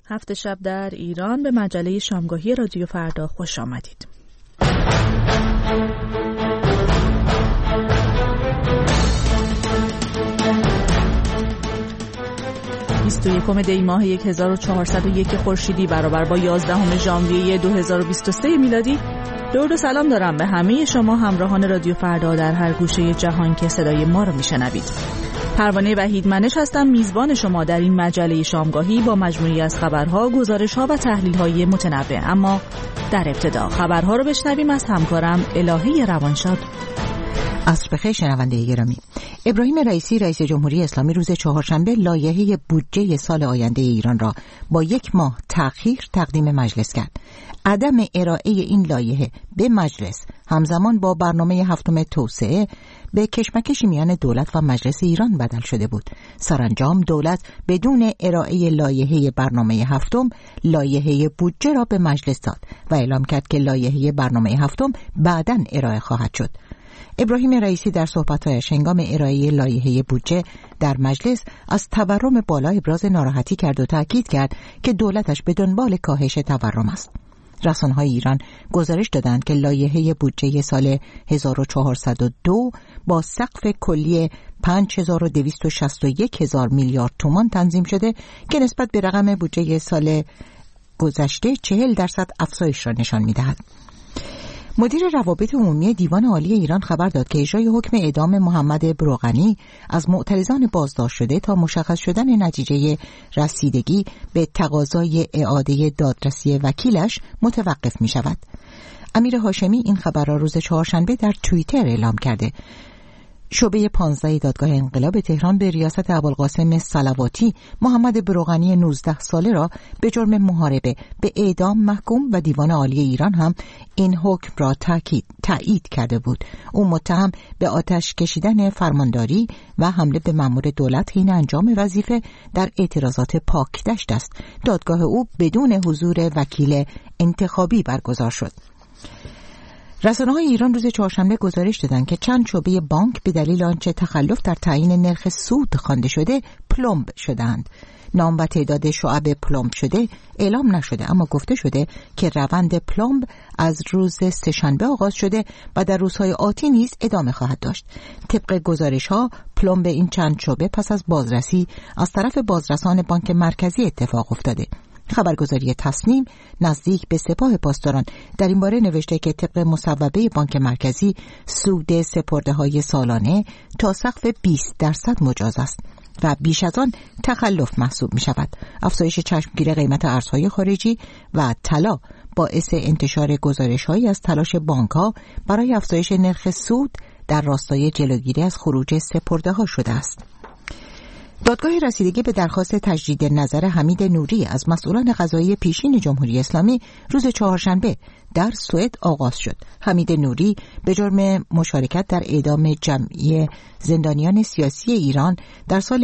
هفت شب در ایران به مجله شامگاهی رادیو فردا خوش آمدید. 21 دی ماه 1401 خورشیدی برابر با 11 ژانویه 2023 میلادی. درود و سلام دارم به همه شما همراهان رادیو فردا در هر گوشه جهان که صدای ما رو میشنوید. پروانه وحیدمنش هستم، میزبان شما در این مجله شامگاهی با مجموعی از خبرها، گزارش‌ها و تحلیل‌های متنوع. اما در ابتدا خبرها رو بشنویم از همکارم الهی روانشاد. عصر بخیر شنونده گرامی. ابراهیم رئیسی رئیس جمهوری اسلامی روز چهارشنبه لایحه بودجه سال آینده ایران را با 1 ماه تأخیر تقدیم مجلس کرد. عدم ارائه این لایحه به مجلس همزمان با برنامه هفتم توسعه به کشمکشی میان دولت و مجلس ایران بدل شده بود. سرانجام دولت بدون ارائه لایحه برنامه هفتم لایحه بودجه را به مجلس داد و اعلام کرد که لایحه برنامه هفتم بعداً ارائه خواهد شد. ابراهیم رئیسی در صحبت‌هایش هنگام ارائه لایحه بودجه در مجلس از تورم بالا ابراز ناراحتی کرد و تاکید کرد که دولتش به دنبال کاهش تورم است. رسانه‌های ایران گزارش دادند که لایحه بودجه سال 1402 با سقف کلی 5261,000 میلیارد تومان تنظیم شده که نسبت به رقم بودجه سال گذشته 40% افزایش را نشان می‌دهد. مدیر روابط عمومی دیوان عالی ایران خبر داد که اجرای حکم اعدام محمد بروغنی از معترضان بازداشت شده تا مشخص شدن نتیجه رسیدگی به تقاضای اعاده دادرسی وکیلش متوقف می شود. امیر هاشمی این خبر را روز چهارشنبه در توییتر اعلام کرده. شعبه 15 دادگاه انقلاب تهران به ریاست ابوالقاسم صلواتی محمد بروغنی 19 ساله را به جرم محاربه به اعدام محکوم و دیوان عالی ایران هم این حکم را تایید کرده بود. او متهم به آتش کشیدن فرمانداری و حمله به مأمور دولت حین انجام وظیفه در اعتراضات پاکدشت است. دادگاه او بدون حضور وکیل انتخابی برگزار شد. رسانه‌های ایران روز چهارشنبه گزارش دادند که چند شعبه بانک به دلیل آنچه تخلف در تعیین نرخ سود خوانده شده پلمب شدند. نام و تعداد شعب پلمب شده اعلام نشده، اما گفته شده که روند پلمب از روز سه‌شنبه آغاز شده و در روزهای آتی نیز ادامه خواهد داشت. طبق گزارش‌ها پلمب این چند شعبه پس از بازرسی از طرف بازرسان بانک مرکزی اتفاق افتاده. خبرگزاری تصنیم نزدیک به سپاه پاسداران در این باره نوشته که طبق مصوبه بانک مرکزی سود سپرده‌های سالانه تا سقف 20% مجاز است و بیش از آن تخلف محسوب می شود. افزایش چشمگیر قیمت ارزهای خارجی و طلا باعث انتشار گزارش‌هایی از تلاش بانک‌ها برای افزایش نرخ سود در راستای جلوگیری از خروج سپرده‌ها شده است. دادگاه رسیدگی به درخواست تجدید نظر حمید نوری از مسئولان قضایی پیشین جمهوری اسلامی روز چهارشنبه در سوئد آغاز شد. حمید نوری به جرم مشارکت در اعدام جمعی زندانیان سیاسی ایران در سال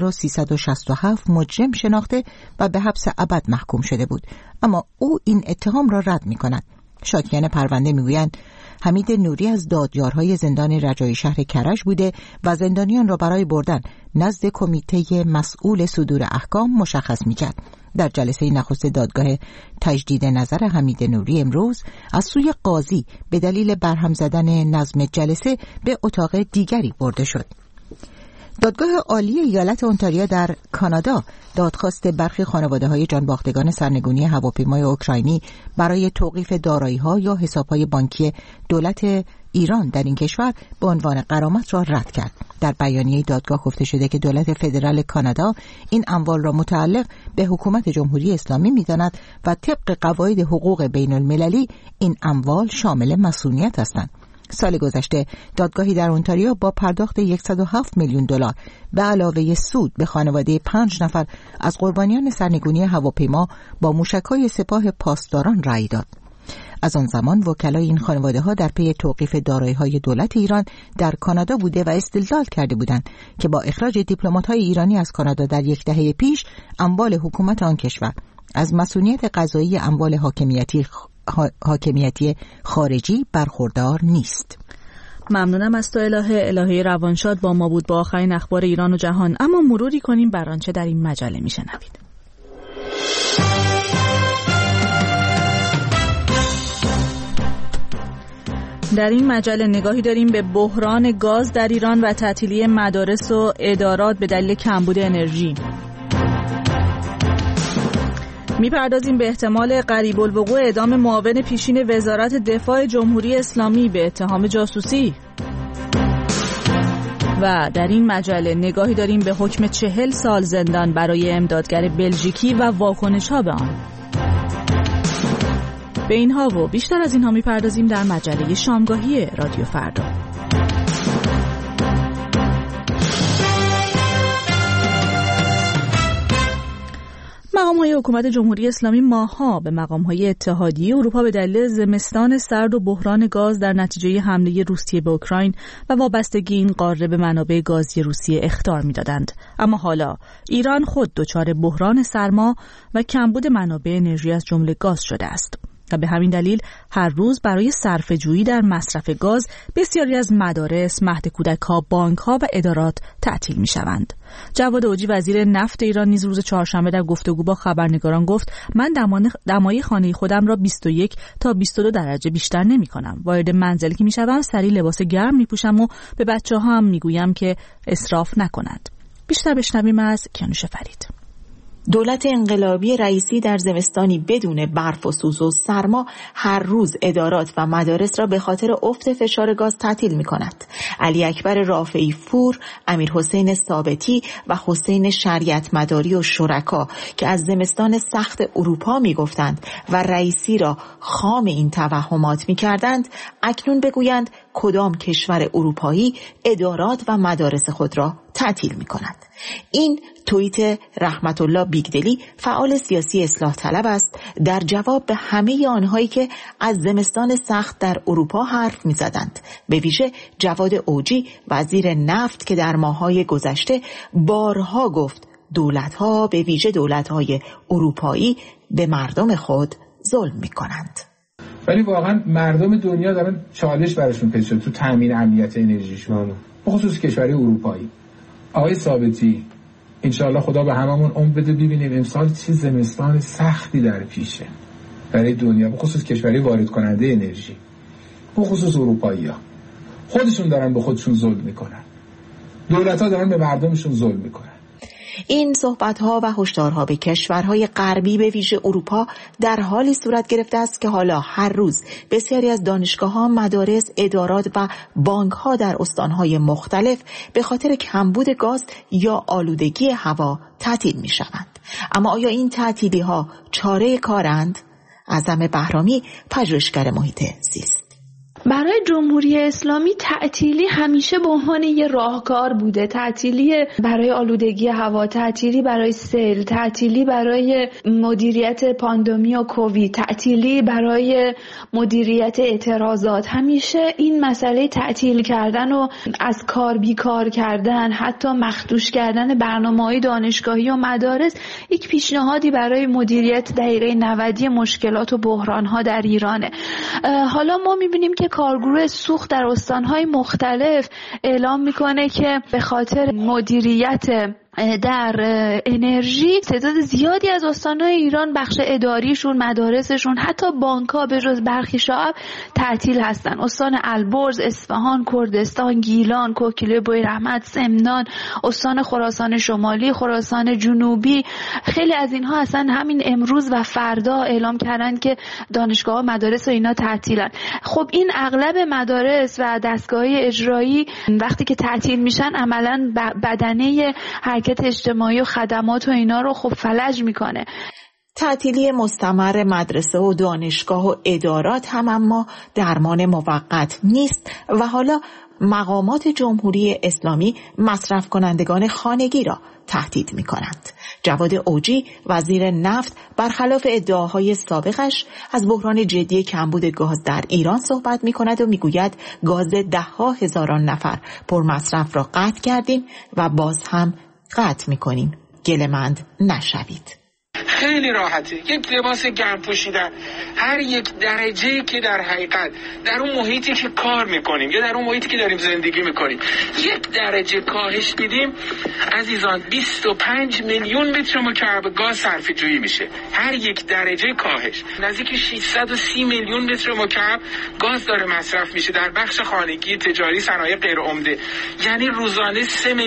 1367 مجرم شناخته و به حبس ابد محکوم شده بود، اما او این اتهام را رد می‌کند. شاکیان پرونده میگویند حمید نوری از دادیارهای زندان رجایی شهر کرج بوده و زندانیان را برای بردن نزد کمیته مسئول صدور احکام مشخص می‌کرد. در جلسه نخست دادگاه تجدید نظر حمید نوری امروز از سوی قاضی به دلیل برهم زدن نظم جلسه به اتاق دیگری برده شد. دادگاه عالی ایالت اونتاریو در کانادا دادخواست برخی خانواده‌های جانباختگان سرنگونی هواپیمای اوکراینی برای توقیف دارایی‌ها یا حساب‌های بانکی دولت ایران در این کشور به عنوان غرامت را رد کرد. در بیانیه دادگاه گفته شده که دولت فدرال کانادا این اموال را متعلق به حکومت جمهوری اسلامی می‌داند و طبق قواعد حقوق بین‌المللی این اموال شامل مسئولیت هستند. سال گذشته دادگاهی در اونتاریو با پرداخت 107 میلیون دلار به علاوه سود به خانواده 5 نفر از قربانیان سرنگونی هواپیما با موشک‌های سپاه پاسداران رأی داد. از آن زمان وکلای این خانواده‌ها در پی توقیف دارایی‌های دولت ایران در کانادا بوده و استدلال کرده بودند که با اخراج دیپلمات‌های ایرانی از کانادا در 10 دهه پیش اموال حکومت آن کشور از مسئولیت قضایی اموال حاکمیتی خارجی برخوردار نیست. ممنونم از تو الهی روانشاد با ما بود با آخرین اخبار ایران و جهان. اما مروری کنیم بر آنچه در این مجله میشنوید. در این مجله نگاهی داریم به بحران گاز در ایران و تعطیلی مدارس و ادارات به دلیل کمبود انرژی. میپردازیم به احتمال قریب الوقوع اعدام معاون پیشین وزارت دفاع جمهوری اسلامی به اتهام جاسوسی. و در این مجله نگاهی داریم به حکم 40 سال زندان برای امدادگر بلژیکی و واکنش‌ها به آن. به اینها و بیشتر از اینها میپردازیم در مجله شامگاهی رادیو فردا. مقام‌های حکومت جمهوری اسلامی ماه‌ها به مقام‌های اتحادیه اروپا به دلیل زمستان سرد و بحران گاز در نتیجه حمله روسیه به اوکراین و وابستگی این قاره به منابع گازی روسیه اخطار می‌دادند. اما حالا ایران خود دچار بحران سرما و کمبود منابع انرژی از جمله گاز شده است. و به همین دلیل هر روز برای صرفه‌جویی در مصرف گاز بسیاری از مدارس، مهد کودک‌ها، بانک‌ها و ادارات تعطیل می‌شوند. جواد اوجی وزیر نفت ایران نیز روز چهارشنبه در گفتگو با خبرنگاران گفت من دمای خانه خودم را 21 تا 22 درجه بیشتر نمی‌کنم. وارد منزلی که می‌شوم سریع لباس گرم می‌پوشم و به بچه‌ها هم می‌گویم که اسراف نکنند. بیشتر بشنویم از کیانوش فرید. دولت انقلابی رئیسی در زمستانی بدون برف و سوز و سرما هر روز ادارات و مدارس را به خاطر افت فشار گاز تعطیل می‌کند. علی اکبر رافعی فور، امیر حسین ثابتی و حسین شریعت مداری و شرکا که از زمستان سخت اروپا می‌گفتند و رئیسی را خام این توهمات می‌کردند، اکنون بگویند کدام کشور اروپایی ادارات و مدارس خود را تعطیل می‌کند. این توییت رحمت الله بیگدلی فعال سیاسی اصلاح طلب است در جواب به همه آنهایی که از زمستان سخت در اروپا حرف می‌زدند، به ویژه جواد اوجی وزیر نفت که در ماه‌های گذشته بارها گفت دولت‌ها به ویژه دولت‌های اروپایی به مردم خود ظلم می‌کنند. ولی واقعا مردم دنیا دارن چالش براشون پیش شده تو تامین امنیت انرژیشون، به خصوص کشورهای اروپایی. آقای ثابتی انشاءالله خدا به هممون عمر بده ببینیم امسال چه زمستان سختی در پیشه برای دنیا، به خصوص کشورهای وارد کننده انرژی، به خصوص اروپایی‌ها. خودشون دارن به خودشون ظلم میکنن، دولت‌ها دارن به مردمشون ظلم میکنن. این صحبت‌ها و هشدارها به کشورهای غربی به ویژه اروپا در حالی صورت گرفته است که حالا هر روز بسیاری از دانشگاه‌ها، مدارس، ادارات و بانک‌ها در استان‌های مختلف به خاطر کمبود گاز یا آلودگی هوا تعطیل می‌شوند. اما آیا این تعطیلی‌ها چاره کارند؟ اعظم بهرامی، پژوهشگر محیط زیست: برای جمهوری اسلامی تعطیلی همیشه به عنوان یه راهکار بوده. تعطیلی برای آلودگی هوا، تعطیلی برای سیل، تعطیلی برای مدیریت پاندمی و کووید، تعطیلی برای مدیریت اعتراضات. همیشه این مسئله تعطیل کردن و از کار بیکار کردن، حتی مخدوش کردن برنامه‌های دانشگاهی و مدارس یک پیشنهادی برای مدیریت دقیقه 90 مشکلات و بحران‌ها در ایرانه. حالا ما می‌بینیم که کارگروه سوخت در استان‌های مختلف اعلام میکنه که به خاطر مدیریت در انرژی تعداد زیادی از استان‌های ایران بخش اداریشون، مدارسشون، حتی بانک‌ها به جز برخی شعب تعطیل هستن. استان البرز، اصفهان، کردستان، گیلان، کوکیله، بویراحمد، سمنان، استان خراسان شمالی، خراسان جنوبی، خیلی از اینها اصلا همین امروز و فردا اعلام کردن که دانشگاه‌ها، مدارس و اینا تعطیلن. خب این اغلب مدارس و دستگاه‌های اجرایی وقتی که تعطیل میشن عملاً بدنه حرکت اجتماعی و خدمات و اینا رو خب فلج میکنه. تعطیلی مستمر مدرسه و دانشگاه و ادارات هم اما درمان موقت نیست و حالا مقامات جمهوری اسلامی مصرف کنندگان خانگی را تهدید می کنند. جواد اوجی وزیر نفت برخلاف ادعاهای سابقش از بحران جدی کمبود گاز در ایران صحبت می کند و می گوید گاز 10,000 نفر پرمصرف را قطع کردیم و باز هم قطع می کنیم. گله‌مند نشوید. خیلی راحته. یک لباس گرم پوشیدن، هر یک درجه که در حقیقت در اون محیطی که کار میکنیم یا در اون محیطی که داریم زندگی میکنیم یک درجه کاهش بدیم، عزیزان 25 میلیون متر مکعب گاز صرفه جویی میشه. هر یک درجه کاهش نزدیک 630 میلیون متر مکعب گاز داره مصرف میشه در بخش خانگی، تجاری، صنایع غیر عمده. یعنی روزانه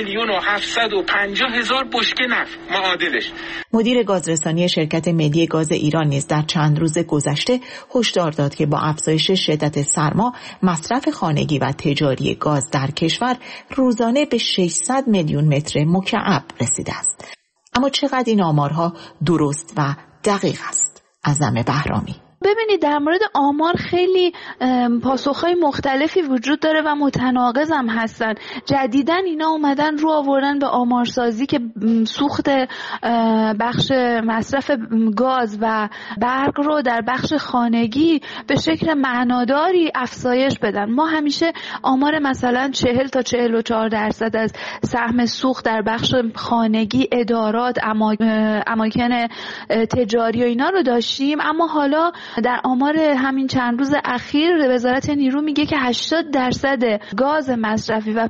3,750,000 بشکه نفت معادلش. مدیر گازرسانی شرکت ملی گاز ایران نیز در چند روز گذشته هشدار داد که با افزایش شدت سرما مصرف خانگی و تجاری گاز در کشور روزانه به 600 میلیون متر مکعب رسیده است. اما چقدر این آمارها درست و دقیق است؟ اعظم بهرامی: ببینید، در مورد آمار خیلی پاسخهای مختلفی وجود داره و متناقض هم هستن. جدیداً اینا اومدن رو آوردن به آمارسازی که سوخت بخش مصرف گاز و برق رو در بخش خانگی به شکل معناداری افزایش بدن. ما همیشه آمار مثلا 40 تا 44% از سهم سوخت در بخش خانگی، ادارات، اماکن تجاری و اینا رو داشتیم، اما حالا در آمار همین چند روز اخیر وزارت نیرو میگه که 80% گاز مصرفی و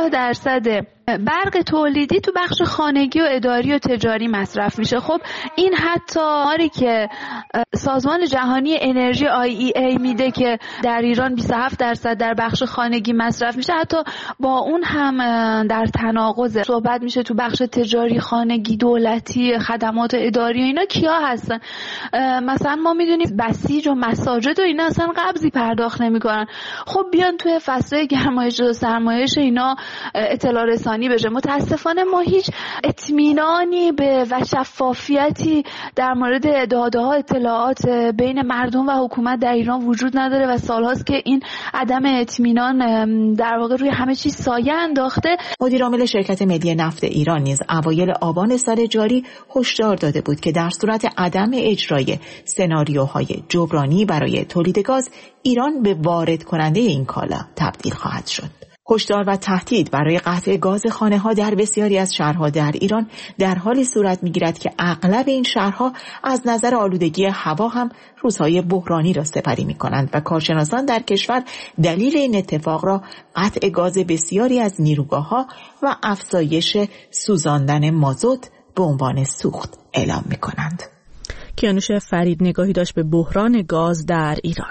50% برق تولیدی تو بخش خانگی و اداری و تجاری مصرف میشه. خب این حتی آماری که سازمان جهانی انرژی IEA میده که در ایران 27% در بخش خانگی مصرف میشه، حتی با اون هم در تناقض. صحبت میشه تو بخش تجاری، خانگی، دولتی، خدمات اداری و اینا کیا هستن؟ مثلا ما میدونیم بسیج و مساجد و اینا اصلا قبضی پرداخت نمیکنن. خب بیان توی فصل گرمایش و سرمایش اینا اطلاع رسانی بشه. متاسفانه ما هیچ اطمینانی به و شفافیتی در مورد داده‌ها، اطلاعات بین مردم و حکومت در ایران وجود نداره و سالهاست که این عدم اطمینان در واقع روی همه چیز سایه انداخته. مدیر عامل شرکت ملی نفت ایران نیز اوایل آبان سال جاری هشدار داده بود که در صورت عدم اجرای سناریوهای جبرانی برای تولید گاز، ایران به وارد کننده این کالا تبدیل خواهد شد. هشدار و تهدید برای قطع گاز خانه‌ها در بسیاری از شهرها در ایران در حالی صورت می‌گیرد که اغلب این شهرها از نظر آلودگی هوا هم روزهای بحرانی را سپری می‌کنند و کارشناسان در کشور دلیل این اتفاق را قطع گاز بسیاری از نیروگاه‌ها و افزایش سوزاندن مازوت به عنوان سوخت اعلام می‌کنند. کیانوش فرید نگاهی داشت به بحران گاز در ایران.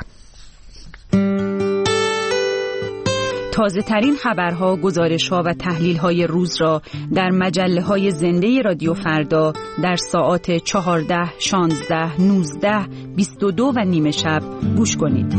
تازه ترین خبرها، گزارش‌ها و تحلیل‌های روز را در مجله‌های زنده رادیو فردا در ساعات 14، 16، 19، 22 و نیمه شب گوش کنید.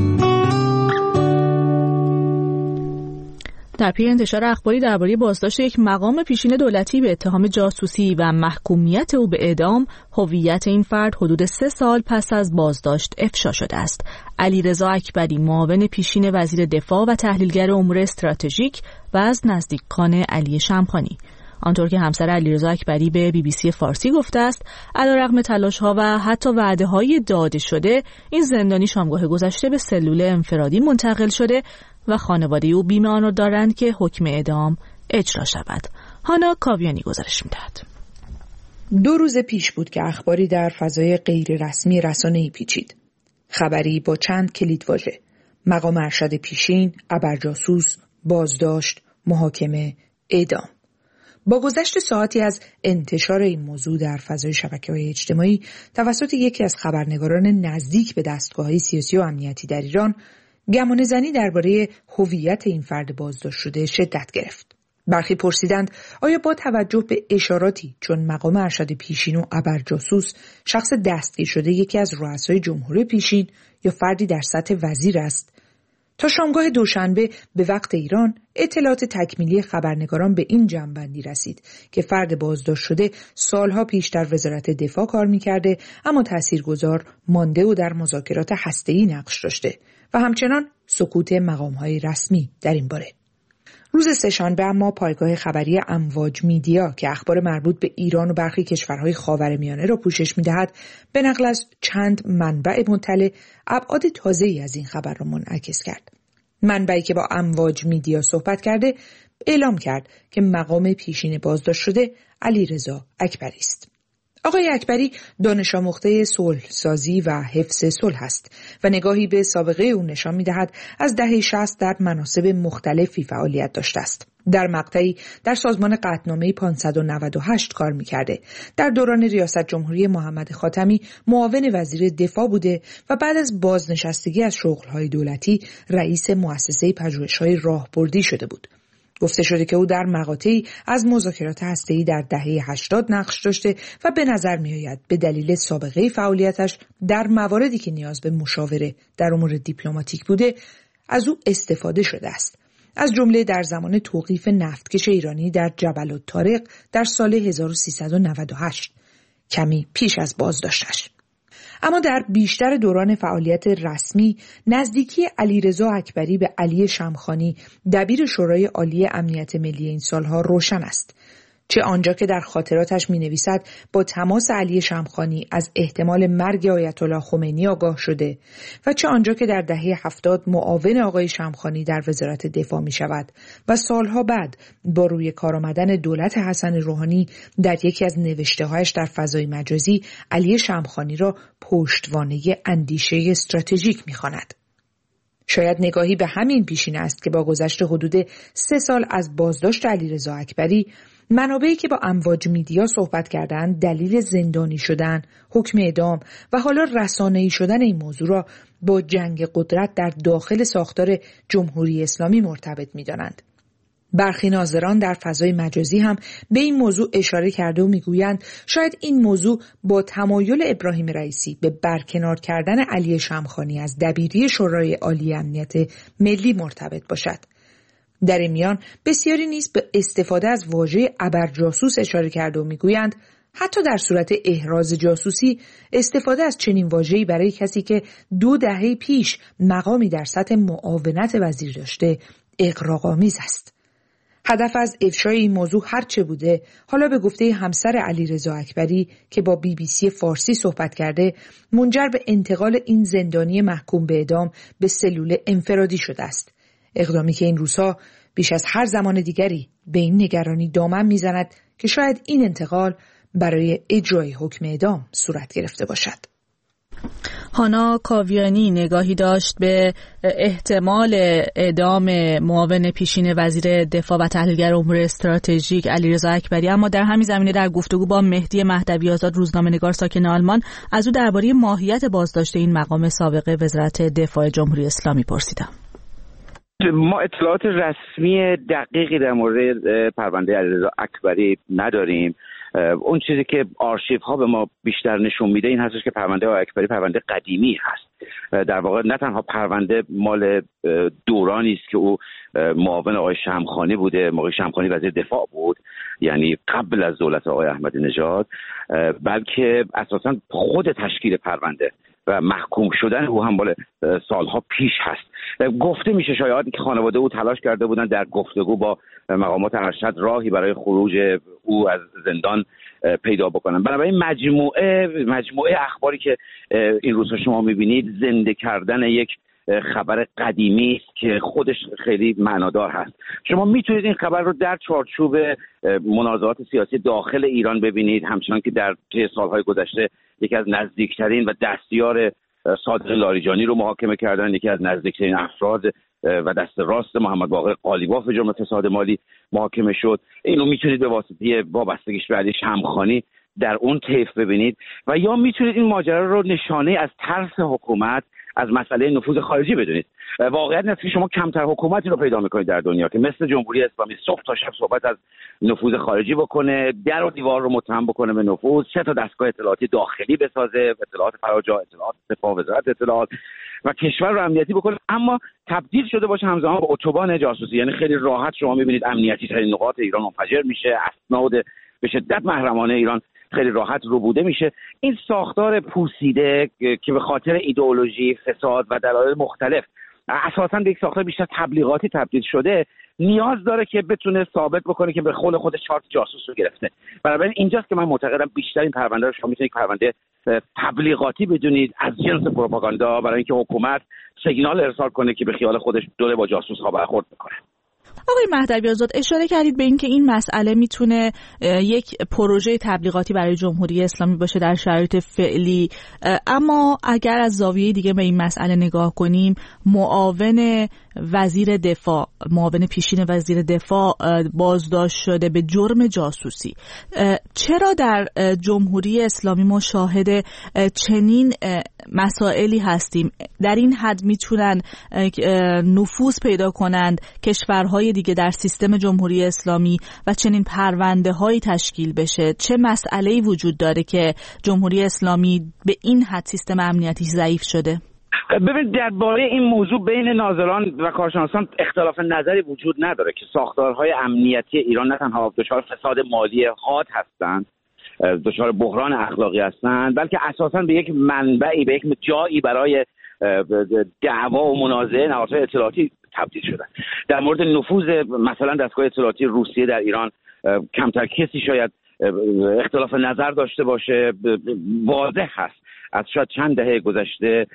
در پی انتشار اخباری درباره بازداشت یک مقام پیشین دولتی به اتهام جاسوسی و محکومیت او به اعدام، هویت این فرد حدود 3 سال پس از بازداشت افشا شده است. علیرضا اکبری، معاون پیشین وزیر دفاع و تحلیلگر امور استراتژیک و از نزدیکان علی شمخانی، آنطور که همسر علیرضا اکبری به BBC فارسی گفته است، علیرغم تلاش‌ها و حتی وعده‌های داده شده، این زندانی شامگاه گذشته به سلول انفرادی منتقل شده و خانواده او بیم آن را دارند که حکم اعدام اجرا شود. هانا کاویانی گزارش می‌دهد. 2 روز پیش بود که اخباری در فضای غیر رسمی رسانه‌ای پیچید. خبری با چند کلیدواژه: مقام ارشد پیشین، ابرجاسوس، بازداشت، محاکمه، اعدام. با گذشت ساعتی از انتشار این موضوع در فضای شبکه‌های اجتماعی توسط یکی از خبرنگاران نزدیک به دستگاه‌های سیاسی و امنیتی در ایران، گمانه‌زنی درباره هویت این فرد بازداشت شده شدت گرفت. برخی پرسیدند آیا با توجه به اشاراتی چون مقام ارشد پیشین و ابرجاسوس شخص دستگیر شده یکی از رؤسای جمهوری پیشین یا فردی در سطح وزیر است؟ تا شامگاه دوشنبه به وقت ایران اطلاعات تکمیلی خبرنگاران به این جمع‌بندی رسید که فرد بازداشت شده سالها پیش در وزارت دفاع کار می‌کرده، اما تاثیرگذار مانده و در مذاکرات هسته‌ای نقش داشته و همچنان سکوت مقام‌های رسمی در این باره. روز سه‌شنبه اما پایگاه خبری امواج میدیا که اخبار مربوط به ایران و برخی کشورهای خاورمیانه را پوشش می‌دهد، به نقل از چند منبع مطلع ابعاد تازه‌ای از این خبر را منعکس کرد. منبعی که با امواج میدیا صحبت کرده اعلام کرد که مقام پیشین بازداشت شده علیرضا اکبری است. آقای اکبری دانش آموخته صلح سازی و حفظ صلح است و نگاهی به سابقه او نشان می‌دهد از دهه 60 در مناصب مختلفی فعالیت داشته است. در مقطعی در سازمان قطعنامه 598 کار می‌کرده. در دوران ریاست جمهوری محمد خاتمی معاون وزیر دفاع بوده و بعد از بازنشستگی از شغل‌های دولتی رئیس مؤسسه پژوهش‌های راهبردی شده بود. گفته شده که او در مقاطعی از مذاکرات هسته‌ای در دهه 80 نقش داشته و به نظر می‌آید به دلیل سابقه فعالیتش در مواردی که نیاز به مشاوره در امور دیپلماتیک بوده از او استفاده شده است. از جمله در زمان توقیف نفتکش ایرانی در جبل الطارق در سال 1398 کمی پیش از بازداشتش. اما در بیشتر دوران فعالیت رسمی نزدیکی علیرضا اکبری به علی شمخانی دبیر شورای عالی امنیت ملی این سالها روشن است. چه آنجا که در خاطراتش می‌نویسد با تماس علی شمخانی از احتمال مرگ آیت الله خمینی آگاه شده و چه آنجا که در دهه 70 معاون آقای شمخانی در وزارت دفاع می‌شود و سالها بعد با روی کار آمدن دولت حسن روحانی در یکی از نوشته‌هایش در فضای مجازی علی شمخانی را پشتوانه اندیشه استراتژیک می‌خواند. شاید نگاهی به همین پیشینه است که با گذشت حدود 3 سال از بازداشت علیرضا اکبری، منابعی که با امواج میدیا صحبت کردند دلیل زندانی شدن، حکم اعدام و حالا رسانه‌ای شدن این موضوع را با جنگ قدرت در داخل ساختار جمهوری اسلامی مرتبط می‌دانند. برخی ناظران در فضای مجازی هم به این موضوع اشاره کرده و میگویند شاید این موضوع با تمایل ابراهیم رئیسی به برکنار کردن علی شمخانی از دبیری شورای عالی امنیت ملی مرتبط باشد. در این میان بسیاری نیز به استفاده از واژه ابرجاسوس اشاره کرده و میگویند حتی در صورت احراز جاسوسی استفاده از چنین واژه‌ای برای کسی که 2 دهه پیش مقامی در سطح معاونت وزیر داشته اغراق‌آمیز است. هدف از افشای این موضوع هرچه بوده، حالا به گفته همسر علیرضا اکبری که با BBC فارسی صحبت کرده، منجر به انتقال این زندانی محکوم به اعدام به سلول انفرادی شده است. اقدامی که این روزها بیش از هر زمان دیگری به این نگرانی دامن میزند که شاید این انتقال برای اجرای حکم اعدام صورت گرفته باشد. هانا کاویانی نگاهی داشت به احتمال اعدام معاون پیشین وزیر دفاع و تحلیلگر امور استراتژیک علیرضا اکبری، اما در همین زمینه در گفتگو با مهدی مهدوی آزاد روزنامه‌نگار ساکن آلمان از او درباره ماهیت بازداشت این مقام سابق وزارت دفاع جمهوری اسلامی پرسیدم. ما اطلاعات رسمی دقیقی در مورد پرونده علیرضا اکبری نداریم. اون چیزی که آرشیو ها به ما بیشتر نشون میده این هستش که پرونده اکبری پرونده قدیمی هست. در واقع نه تنها پرونده مال دورانی است که او معاون آقای شمخانی بوده، موقع شمخانی وزیر دفاع بود، یعنی قبل از دولت آقای احمدی نژاد، بلکه اساساً خود تشکیل پرونده و محکوم شدن او هم مال سالها پیش هست. گفته میشه شایعاتی که خانواده او تلاش کرده بودن در گفتگو با مقامات ارشد راهی برای خروج او از زندان پیدا بکنن. بنابراین مجموعه اخباری که این روزها شما میبینید زنده کردن یک خبر قدیمی است که خودش خیلی معنادار هست. شما میتونید این خبر رو در چارچوب منازعات سیاسی داخل ایران ببینید، همچنان که در سالهای گذشته یکی از نزدیکترین و دستیار صادق لاریجانی رو محاکمه کردن، یکی از نزدیکترین افراد و دست راست محمد باقر قالیباف جرم فساد مالی محاکمه شد. اینو میتونید به واسطه وابستگیش به علی شمخانی در اون طیف ببینید و یا میتونید این ماجرا رو نشانه از ترس حکومت از مسئله نفوذ خارجی بدونید. واقعیت اینه که شما کمتر حکومتی رو پیدا میکنید در دنیا که مثل جمهوری اسلامی صبح تا شب صحبت از نفوذ خارجی بکنه، در و دیوار رو متهم بکنه به نفوذ، 3 تا دستگاه اطلاعاتی داخلی بسازه، اطلاعات فراجا، اطلاعات سپاه، وزارت اطلاعات و کشور رو امنیتی بکنه، اما تبدیل شده باشه همزمان به اتوبان جاسوسی. یعنی خیلی راحت شما میبینید امنیتی ترین نقاط ایران منفجر میشه، اسناد به شدت محرمانه ایران خیلی راحت ربوده میشه. این ساختار پوسیده که به خاطر ایدئولوژی، فساد و دلایل مختلف اساساً به یک ساختار بیشتر تبلیغاتی تبدیل شده، نیاز داره که بتونه ثابت بکنه که به قول خودش 4 جاسوس رو گرفته. بنابراین اینجاست که من معتقدم بیشتر این پرونده رو شما میتونید پرونده تبلیغاتی بدونید از جنس پروپاگاندا، برای اینکه حکومت سیگنال ارسال کنه که به خیال خودش داره با جاسوس ها برخورد میکنه. آقای مهدوی آزاد، اشاره کردید به اینکه این مسئله میتونه یک پروژه تبلیغاتی برای جمهوری اسلامی باشه در شرایط فعلی، اما اگر از زاویه دیگه به این مسئله نگاه کنیم، معاون پیشین وزیر دفاع بازداشت شده به جرم جاسوسی. چرا در جمهوری اسلامی ما شاهد چنین مسائلی هستیم؟ در این حد میتونن نفوذ پیدا کنند کشورهای دیگه در سیستم جمهوری اسلامی و چنین پرونده هایی تشکیل بشه؟ چه مسئله‌ای وجود داره که جمهوری اسلامی به این حد سیستم امنیتیش ضعیف شده؟ ببین، درباره این موضوع بین ناظران و کارشناسان اختلاف نظری وجود نداره که ساختارهای امنیتی ایران نه تنها دچار فساد مالی حاد هستند، دچار بحران اخلاقی هستند، بلکه اساساً به یک منبعی، به یک جایی برای دعوا و منازعه نهادهای اطلاعاتی تبدیل شدن. در مورد نفوذ مثلا دستگاه اطلاعاتی روسیه در ایران کمتر کسی شاید اختلاف نظر داشته باشه. واضح هست از شاید چند دهه گذشته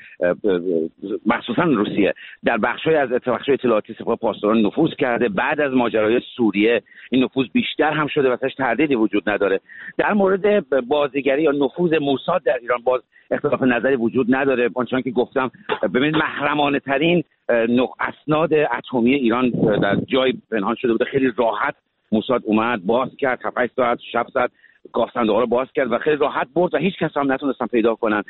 مخصوصا روسیه در بخش‌های از بخش‌های اطلاعاتی سپاه پاسداران نفوذ کرده. بعد از ماجرای سوریه این نفوذ بیشتر هم شده و ازش تردیدی وجود نداره. در مورد بازیگری یا نفوذ موساد در ایران باز اختلاف نظری وجود نداره. آنچنان که گفتم، ببینید، محرمانه ترین اسناد اتمی ایران در جای پنهان شده بوده. خیلی راحت موساد اومد باز کرد، 7 ساعت 7 ساعت گاه‌صندوق‌ها رو باز کرد و خیلی راحت برد و هیچ کس هم نتونستن پیدا کنن.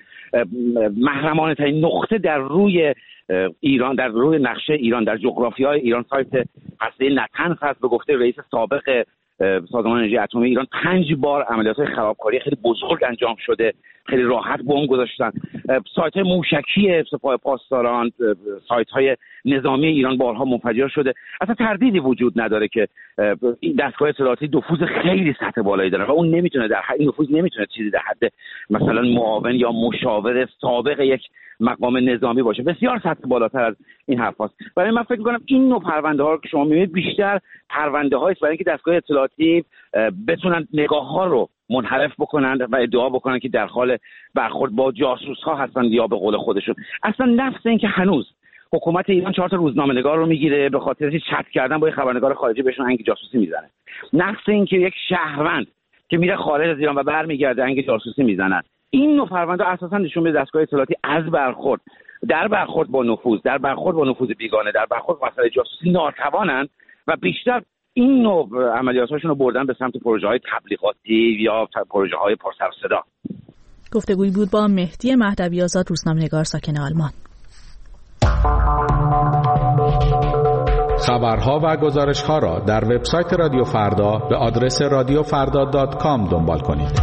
محرمانه ترین نقطه در روی ایران، در روی نقشه ایران، در جغرافیای ایران، سایت هسته نطنز هست. به گفته رئیس سابق سازمان انرژی اتمی ایران 5 بار عملیات خرابکاری خیلی بزرگ انجام شده، خیلی راحت بمب گذاشتن. سایت موشکی سپاه پاسداران، سایت های نظامی ایران بارها منفجر شده. اصلا تردیدی وجود نداره که این دستگاه اطلاعاتی نفوذ خیلی سطح بالایی داره و اون نمیتونه این نفوذ نمیتونه چیزی در حد مثلا معاون یا مشاور سابق یک مقام نظامی باشه. بسیار سطح بالاتر از این حرف هست. برای من فکر می‌کنم این نوع پرونده ها که شما می‌بینید بیشتر پرونده هاییست برای اینکه دستگاه اطلاعاتی بتونن نگاه ها رو منحرف بکنند و ادعا بکنن که در حال برخورد با جاسوس ها هستن یا به قول خودشون. اصلا نفس این که هنوز حکومت ایران 4 تا روزنامه‌نگار رو میگیره به خاطر چت کردن با خبرنگار خارجی بهشون انگ جاسوسی میزنه. نفس این که یک شهروند که میره خارج از ایران و برمیگرده انگ جاسوسی میزنن. این نوع پرونده اساسا نشون میده دستگاه اطلاعاتی از برخورد با نفوذ، در برخورد با نفوذ بیگانه، در برخورد با مسئله جاسوسی ناتوانن و بیشتر این نوع عملیاتاشون رو بردن به سمت پروژه‌های تبلیغاتی یا پروژه‌های پر سر و صدا. گفتگویی بود با مهدی مهدوی آزاد، روزنامه‌نگار ساکن آلمان. خبرها و گزارش‌ها را در وبسایت رادیو فردا به آدرس radiofarda.com دنبال کنید.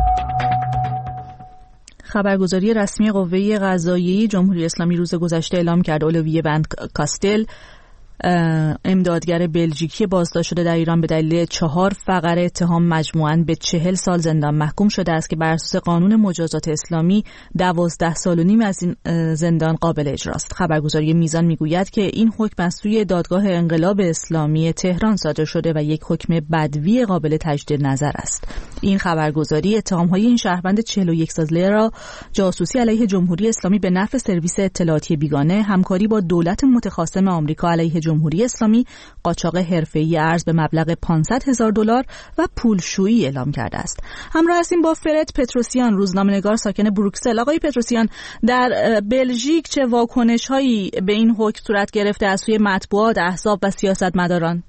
خبرگزاری رسمی قوه قضاییه جمهوری اسلامی روز گذشته اعلام کرد اولیویه ون کاستل، امدادگر بلژیکی بازداشت شده در ایران به دلیل 4 فقره اتهام مجموعاً به 40 سال زندان محکوم شده است که بر اساس قانون مجازات اسلامی 12 سال و نیم از این زندان قابل اجراست. خبرگزاری میزان میگوید که این حکم از سوی دادگاه انقلاب اسلامی تهران صادر شده و یک حکم بدوی قابل تجدید نظر است. این خبرگزاری اتهام‌های این شهروند 41 ساله را جاسوسی علیه جمهوری اسلامی به نفع سرویس اطلاعاتی بیگانه، همکاری با دولت متخاصم آمریکا علیه جمهوری اسلامی، قاچاق حرفه‌ای ارز به مبلغ $500,000 و پولشویی اعلام کرده است. همراه هستیم با فرد پتروسیان، روزنامه‌نگار ساکن بروکسل. آقای پتروسیان، در بلژیک چه واکنش‌هایی به این حکم صورت گرفته از سوی مطبوعات، احزاب و سیاستمداران؟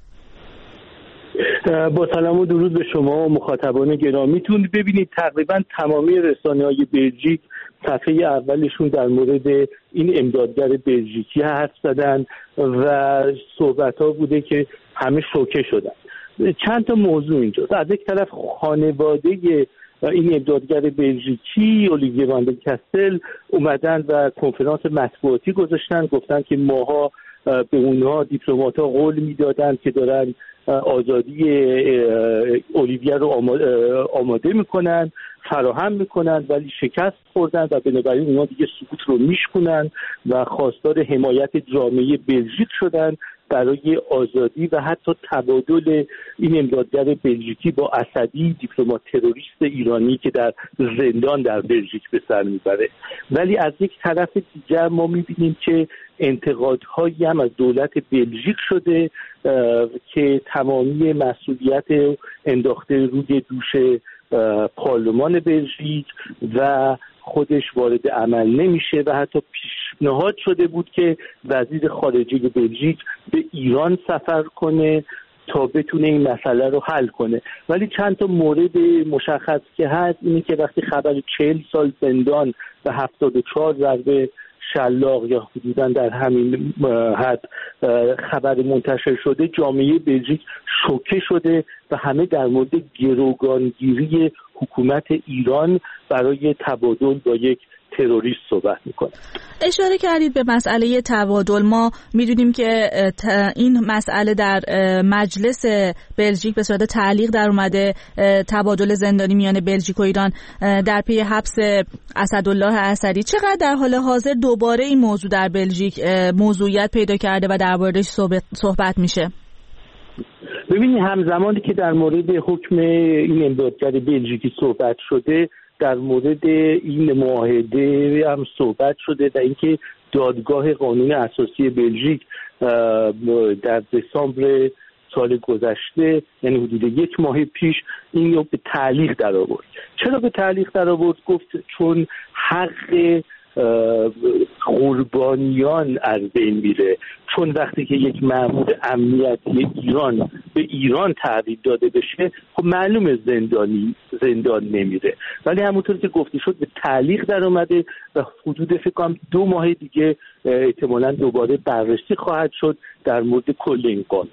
با سلام و درود به شما و مخاطبان گرامیتون. ببینید تقریبا تمامی رسانه‌های بلژیک صفحه اولشون در مورد این امدادگر بلژیکی حرف زدن و صحبت‌ها بوده که همه شوکه شدن. چند تا موضوع اینجا. از یک طرف خانواده این امدادگر بلژیکی اولیویه ون کاستل اومدن و کنفرانس مطبوعاتی گذاشتن، گفتن که ماها به اونها دیپلمات‌ها قول میدادن که دارن آزادی اولیویه رو آماده میکنن، فراهم میکنن، ولی شکست خوردن و بنابراین اونا دیگه سکوت رو میشکنن و خواستار حمایت جامعه بلژیک شدن برای آزادی و حتی تبادل این امدادگر بلژیکی با اسدی، دیپلمات تروریست ایرانی که در زندان در بلژیک به سر میبره. ولی از یک طرف دیگر ما میبینیم که انتقادهایی هم از دولت بلژیک شده که تمامی مسئولیت انداخته روی دوش پارلمان بلژیک و خودش وارد عمل نمیشه و حتی پیشنهاد شده بود که وزیر خارجه بلژیک به ایران سفر کنه تا بتونه این مسئله رو حل کنه. ولی چند تا مورد مشخص که هست اینه که وقتی خبر 40 سال زندان و 74 ضربه شلاق یا حدوداً در همین حد خبر منتشر شده، جامعه بلژیک شوکه شده و همه در مورد گروگانگیری حکومت ایران برای تبادل با یک تروریست صحبت میکنه. اشاره کردید به مسئله تبادل. ما میدونیم که این مسئله در مجلس بلژیک به صورت تعلیق در اومده، تبادل زندانی میان بلژیک و ایران در پی حبس اسدالله اسدی. چقدر در حال حاضر دوباره این موضوع در بلژیک موضوعیت پیدا کرده و درباره‌اش صحبت میشه؟ ببینید همزمانی که در مورد حکم این امدادگر بلژیکی صحبت شده، در مورد این معاهده هم صحبت شده و اینکه دادگاه قانون اساسی بلژیک در دسامبر سال گذشته، یعنی حدود 1 ماه پیش، این رو به تعلیق در آورد. چرا به تعلیق در آورد؟ گفت چون حق قربانیان از بین میره، چون وقتی که یک مأمور امنیتی ایران به ایران تحویل داده بشه خب معلومه زندان نمیره. ولی همونطور که گفته شد به تعلیق در اومده و حدود فکر کنم 2 ماه دیگه احتمالاً دوباره بررسی خواهد شد در مورد کل این قانون.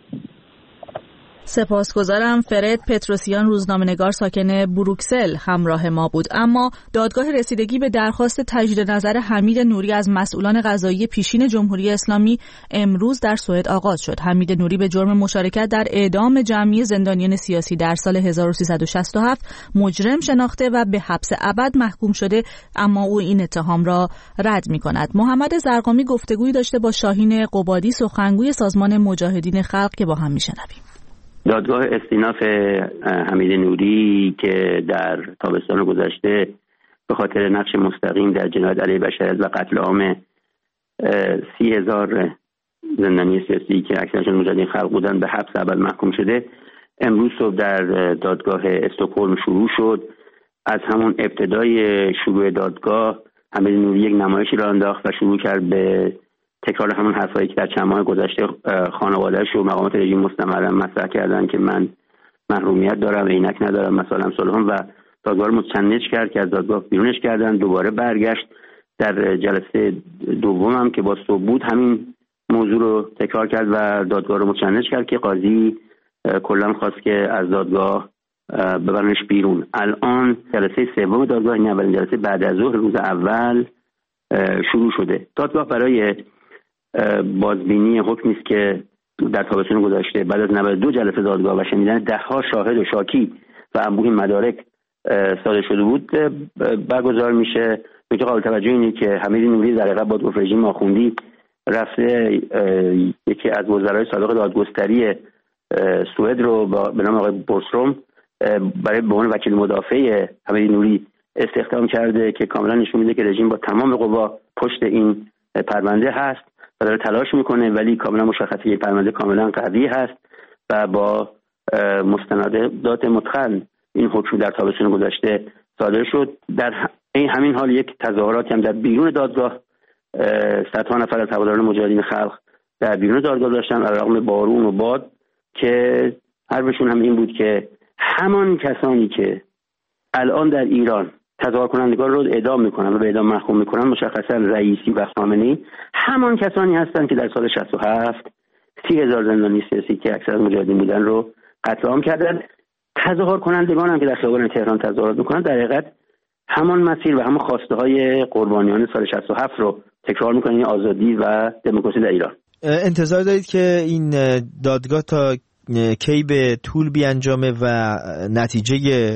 سپاسگزارم. فرد پتروسیان، روزنامه‌نگار ساکن بروکسل، همراه ما بود. اما دادگاه رسیدگی به درخواست تجدید نظر حمید نوری از مسئولان قضایی پیشین جمهوری اسلامی امروز در سوئد آغاز شد. حمید نوری به جرم مشارکت در اعدام جمعی زندانیان سیاسی در سال 1367 مجرم شناخته و به حبس ابد محکوم شده، اما او این اتهام را رد می‌کند. محمد زرقامی گفتگویی داشته با شاهین قبادی، سخنگوی سازمان مجاهدین خلق، که با هم می‌شنویم. دادگاه استیناف حمید نوری که در تابستان گذشته به خاطر نقش مستقیم در جنایت علیه بشریت و قتل عام 30,000 زندانی سیاسی که اکثرشون مجاهدین خلق بودن به حبس ابد محکوم شده، امروز صبح در دادگاه استکهلم شروع شد. از همون ابتدای شروع دادگاه حمید نوری یک نمایشی را انداخت و شروع کرد به تکرار همون حرفایی که در چند ماه گذشته خانواده‌اش و مقامات رژیم مستمرا مطرح کردن که من محرومیت دارم، عینک ندارم، مسائل سلام، و دادگاه رو متشنج کرد که از دادگاه بیرونش کردن. دوباره برگشت در جلسه دوم هم که با صبح بود همین موضوع رو تکرار کرد و دادگاه رو متشنج کرد که قاضی کلا خواست که از دادگاه ببرنش بیرون. الان جلسه سوم دادگاه، این اولین جلسه بعد از ظهر روز اول شروع شده. دادگاه برای بازبینی حکمی است که در تابستان گذشته بعد از 92 جلسه دادگاه و شنیدن 10 شاهد و شاکی و انبوه مدارک صادر شده بود برگزار میشه. نکته قابل توجه اینه که حمید نوری در حقیقت با رژیم آخوندی رفته یکی از وزرای سابق دادگستری سوئد رو به نام آقای بورسروم برای به عنوان وکیل مدافع حمید نوری استخدام کرده که کاملا نشون میده که رژیم با تمام قوا پشت این پرونده هست و داره تلاش میکنه، ولی کاملا مشخصه که پرونده کاملا قوی هست و با مستندات متقن این حکم در تابستان گذشته صادر شد. در این همین حال یک تظاهراتی هم در بیرون دادگاه صدها نفر از هواداران مجاهدین خلق در بیرون دادگاه داشتن علیرغم بارون و باد که حرفشون هم این بود که همان کسانی که الان در ایران تظاهر کنندگان رو اعدام میکنن و به اعدام محکوم میکنن مشخصا رئیسی و خامنه‌ای همان کسانی هستند که در سال 67 30,000 زندانی سیاسی که اکثر مجاهدین بودن رو قتل عام کردن. تظاهر کنندگان هم که در خیابان تهران تظاهرات میکنن در حقیقت همان مسیر و همان خواسته های قربانیان سال 67 رو تکرار میکنن، آزادی و دموکراسی در ایران. انتظار دارید که این دادگاه تا کی به طول بیانجامه و نتیجه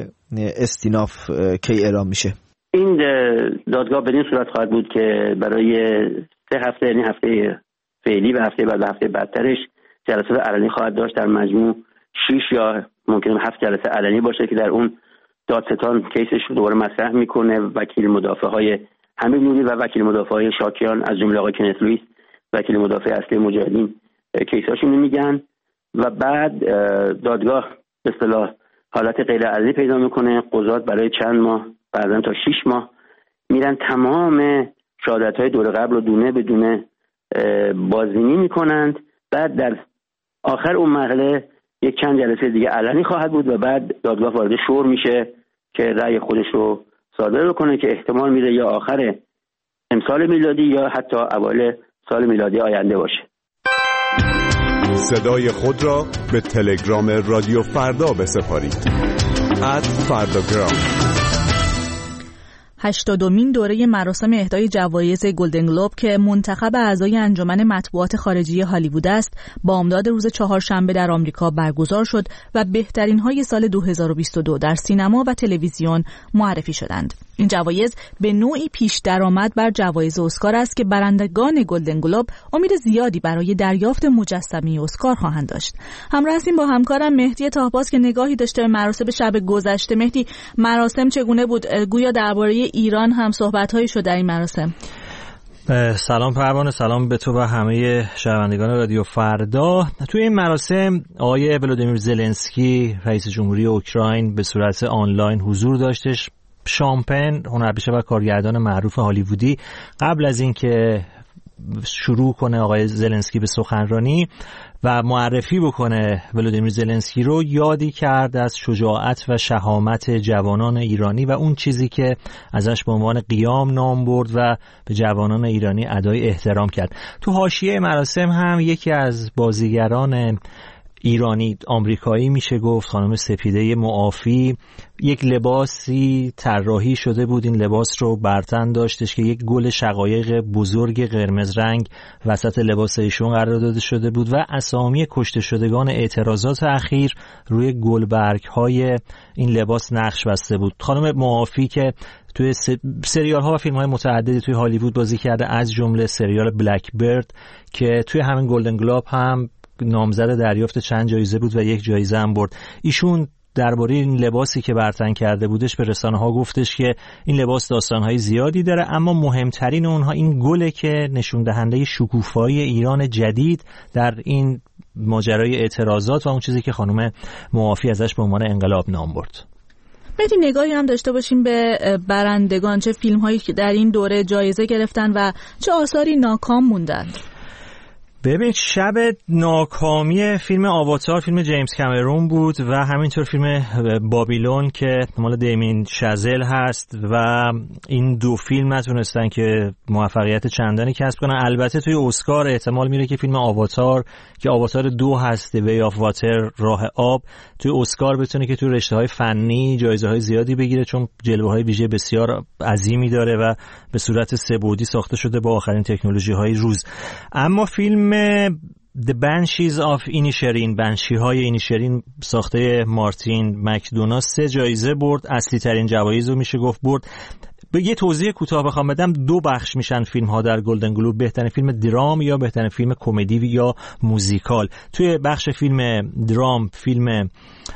استیناف کی اعلام میشه؟ این دادگاه بدین صورت خواهد بود که برای 3 هفته، یعنی هفته فعلی و هفته بعد و هفته بعدترش جلسات علنی خواهد داشت. در مجموع 6 یا ممکنه 7 جلسه علنی باشه که در اون دادستان کیسش رو دوباره مطرح میکنه. وکیل مدافع های حمید نوری و وکیل مدافع های شاکیان از جمله آقای کنت لوئیس وکیل مدافع اصلی مجاهدین کیساشون رو میگن و بعد دادگاه به اصطلاح حالت غیر عادی پیدا میکنه. قضات برای چند ماه بعضا تا 6 ماه میرن تمام شهادت‌های دور قبل رو دونه به دونه بازبینی میکنند. بعد در آخر اون مرحله یک چند جلسه دیگه علنی خواهد بود و بعد دادگاه وارد شور میشه که رأی خودش رو صادر بکنه که احتمال میره یا آخر امسال میلادی یا حتی اوایل سال میلادی آینده باشه. صدای خود را به تلگرام رادیو فردا بسپارید. @فرداگرام. 80مین دوره مراسم اهدای جوایز گلدن گلوب که منتخب اعضای انجمن مطبوعات خارجی هالیوود است، بامداد روز چهارشنبه در آمریکا برگزار شد و بهترین های سال 2022 در سینما و تلویزیون معرفی شدند. این جوایز به نوعی پیش درآمد بر جوایز اسکار است که برندگان گلدن گلوب امید زیادی برای دریافت مجسمه اسکار خواهند داشت. همراه هستیم با همکارم مهدی طاهباز که نگاهی داشته به مراسم شب گذشته. مهدی، مراسم چگونه بود؟ گویا درباره ایران هم صحبت‌هایی شد در این مراسم. سلام پروانه، سلام به تو و همه شنوندگان رادیو فردا. توی این مراسم آقای ولودیمیر زلنسکی رئیس جمهوری اوکراین به صورت آنلاین حضور داشتش. شامپن، هنرپیشه و کارگردان معروف هالیوودی، قبل از اینکه شروع کنه آقای زلنسکی به سخنرانی و معرفی بکنه ولودیمیر زلنسکی رو، یادی کرد از شجاعت و شهامت جوانان ایرانی و اون چیزی که ازش به عنوان قیام نام برد و به جوانان ایرانی ادای احترام کرد. تو حاشیه مراسم هم یکی از بازیگران ایرانی آمریکایی میشه گفت، خانم سپیده معافی، یک لباسی طراحی شده بود. این لباس رو برتن داشتش که یک گل شقایق بزرگ قرمز رنگ وسط لباس ایشون قرار داده شده بود و اسامی کشته شدگان اعتراضات اخیر روی گلبرگ های این لباس نقش بسته بود. خانم معافی که توی سریال ها و فیلم های متعددی توی هالیوود بازی کرده، از جمله سریال بلک برد که توی همین گلدن گلوب هم نامزد دریافت چند جایزه بود و یک جایزه هم برد. ایشون درباره این لباسی که برتن کرده بودش به رسانه ها گفتش که این لباس داستانهای زیادی داره، اما مهمترین اونها این گله که نشون دهنده شکوفایی ایران جدید در این ماجرای اعتراضات و اون چیزی که خانم معافی ازش به عنوان انقلاب نام برد. میتونیم نگاهی هم داشته باشیم به برندگان، چه فیلم هایی که در این دوره جایزه گرفتن و چه آثاری ناکام موندن. ببین، شب ناکامی فیلم آواتار، فیلم جیمز کامرون بود و همینطور فیلم بابیلون که مال دیمین شازل هست و این دو فیلم نتونستن که موفقیت چندانی کسب کنن. البته توی اسکار احتمال میره که فیلم آواتار که آواتار 2 هست، وی آف واتر، راه آب، توی اسکار بتونه که توی رشته‌های فنی جایزه‌های زیادی بگیره، چون جلوه‌های ویژه بسیار عظیمی داره و به صورت سه‌بعدی ساخته شده با آخرین تکنولوژی‌های روز. اما فیلم The Banshees of Inisherin، بنشی‌های اینیشرین، ساخته مارتین مکدونا، 3 جایزه برد. اصلی ترین جوایز رو میشه گفت برد. به یه توضیح کوتاه بخوام بدم، 2 بخش میشن فیلم ها در گلدن گلوب: بهترین فیلم درام یا بهترین فیلم کمدی یا موزیکال. توی بخش فیلم درام، فیلم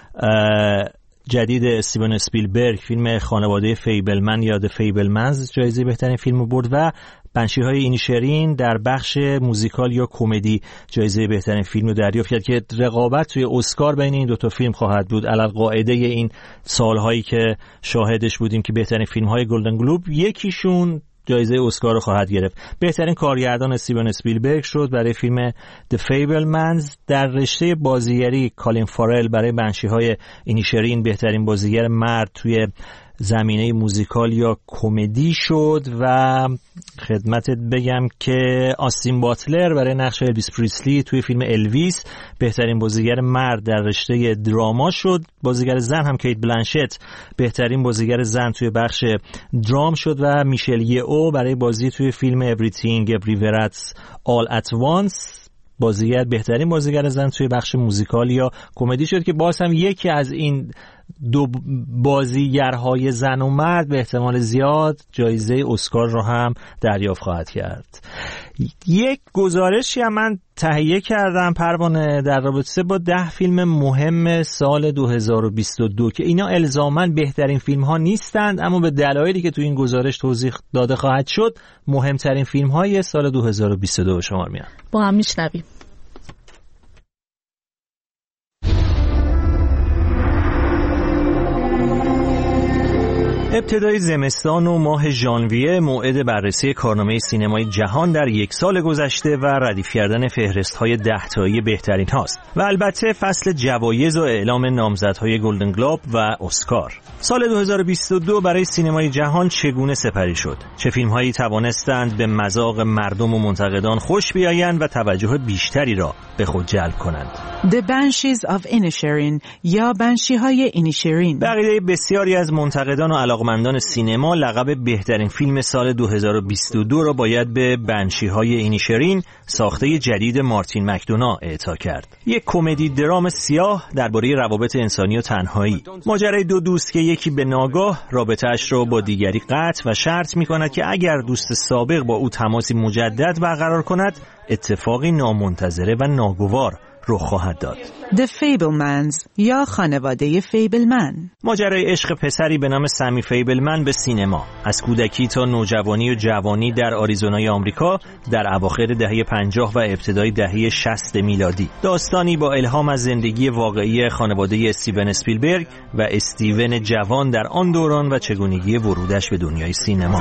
جدید استیون اسپیلبرگ، فیلم خانواده فیبلمن یا The Fabelmans جایزه بهترین فیلم برد و بنشی‌های اینیشرین در بخش موزیکال یا کمدی جایزه بهترین فیلم رو دریافت کرد که رقابت توی اسکار بین این 2 فیلم خواهد بود. علل قاعده این سالهایی که شاهدش بودیم که بهترین فیلم‌های گلدن گلوب یکیشون جایزه اسکار رو خواهد گرفت. بهترین کارگردان استیون اسپیلبرگ شد برای فیلم The Fabelmans. در رشته بازیگری کالین فارل برای بنشی‌های اینیشرین بهترین بازیگر مرد توی زمینه موزیکال یا کمدی شد و خدمتت بگم که آستین باتلر برای نقش الویس پریسلی توی فیلم الویس بهترین بازیگر مرد در رشته دراما شد. بازیگر زن هم کیت بلنشت بهترین بازیگر زن توی بخش درام شد و میشل یئو برای بازی توی فیلم Everything Everywhere All at Once بهترین بازیگر زن توی بخش موزیکال یا کمدی شد که باز هم یکی از این 2 بازیگرهای زن و مرد به احتمال زیاد جایزه اسکار رو هم دریافت خواهد کرد. یک گزارشی هم من تهیه کردم پروانه در رابطه با 10 فیلم مهم سال 2022 که اینا الزاماً بهترین فیلم ها نیستند، اما به دلایلی که تو این گزارش توضیح داده خواهد شد مهمترین فیلم های سال 2022 به شمار میان. با هم میشنویم. ابتدای زمستان و ماه ژانویه موعد بررسی کارنامه سینمای جهان در یک سال گذشته و ردیف کردن فهرست‌های 10 تایی بهترین هاست و البته فصل جوایز و اعلام نامزدهای گلدن گلوب و اسکار. سال 2022 برای سینمای جهان چگونه سپری شد؟ چه فیلم‌هایی توانستند به مذاق مردم و منتقدان خوش بیایند و توجه بیشتری را به خود جلب کنند؟ The Banshees of Inisherin یا بنشی‌های اینیشرین. به عقیده بسیاری از منتقدان و علاقمندان سینما لقب بهترین فیلم سال 2022 را باید به بنشی‌های اینیشرین ساخته جدید مارتین مکدونا اعطا کرد. یک کمدی درام سیاه درباره روابط انسانی و تنهایی. ماجرای دو دوست که یکی به ناگاه رابطه‌اش را با دیگری قطع و شرط می‌کند که اگر دوست سابق با او تماسی مجدد برقرار کند اتفاقی نامنتظره و ناگوار رخ خواهد داد. The Fablemans یا خانواده فیبلمن. ماجرای عشق پسری به نام سمی فیبلمن به سینما، از کودکی تا نوجوانی و جوانی در آریزونای آمریکا در اواخر دهه 50 و ابتدای دهه 60 میلادی. داستانی با الهام از زندگی واقعی خانواده استیون اسپیلبرگ و استیون جوان در آن دوران و چگونگی ورودش به دنیای سینما.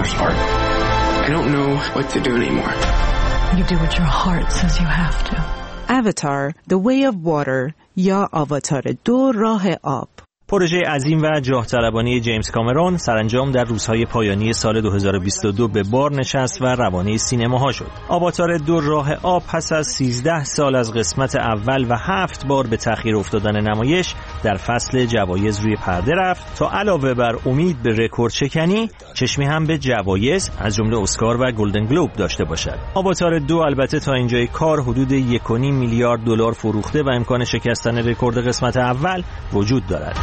I don't know what to do anymore. You do what your heart says you have to. Avatar The Way of Water یا آواتار 2 راه آب. پروژه عظیم و جاه طلبانه جیمز کامرون سرانجام در روزهای پایانی سال 2022 به بار نشست و روانه سینماها شد. آواتار 2 راه آب پس از 13 سال از قسمت اول و 7 بار به تأخیر افتادن نمایش در فصل جوایز روی پرده رفت تا علاوه بر امید به رکورد شکنی چشمی هم به جوایز از جمله اسکار و گلدن گلوب داشته باشد. آواتار 2 البته تا اینجای کار حدود 1.5 میلیارد دلار فروخته و امکان شکستن رکورد قسمت اول وجود دارد.